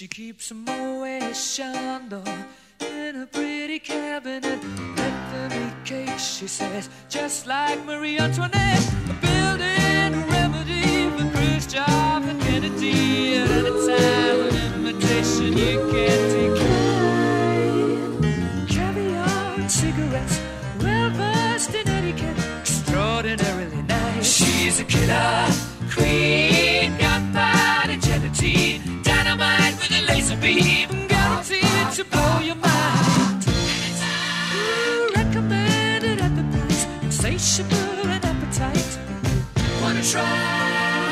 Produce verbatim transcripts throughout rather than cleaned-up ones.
She keeps a Moet Chandon in her pretty cabinet. Let them eat cake, she says, just like Marie Antoinette. A building a remedy for Khrushchev and Kennedy. At any time, an invitation you can't decline. Caviar and cigarettes, well versed in etiquette, extraordinarily nice. She's a killer queen, gunpowder gelatine, dynamite with a laser beam, guaranteed to blow your mind. Ooh, recommended at the price, insatiable and appetite. Wanna try?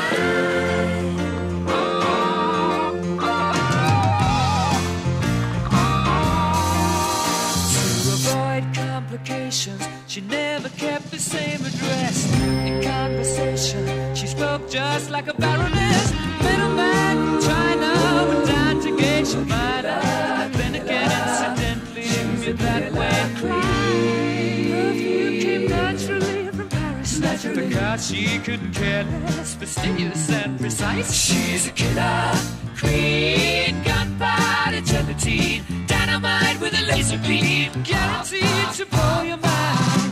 She never kept the same address. In conversation, she spoke just like a baroness. Middleman from China went down to Geisha Minor. Then again, incidentally, knew that way. Perfume came naturally from Paris. Naturally. Because she couldn't care less, fastidious and precise. She's a killer queen, gunpowder gelatine, dynamite with a laser beam, guaranteed to blow your mind.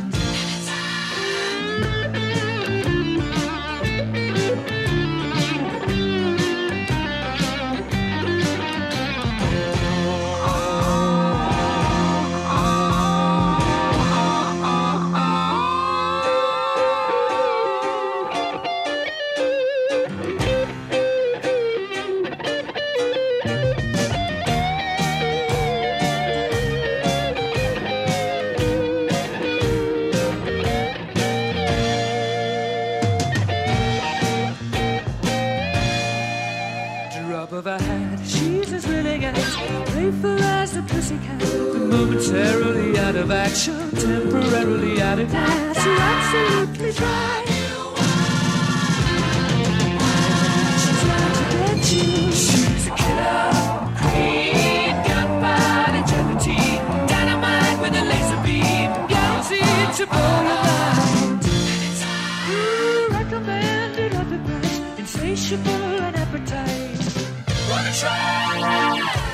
She's as willing as playful as a pussycat, momentarily out of action, temporarily out of gas. You're absolutely dry. She's out to get you. She's a killer queen, gunpowder gelatine, dynamite with a laser beam, guaranteed to blow your mind. Ooh, recommended at the price, insatiable and appetite. Wanna try?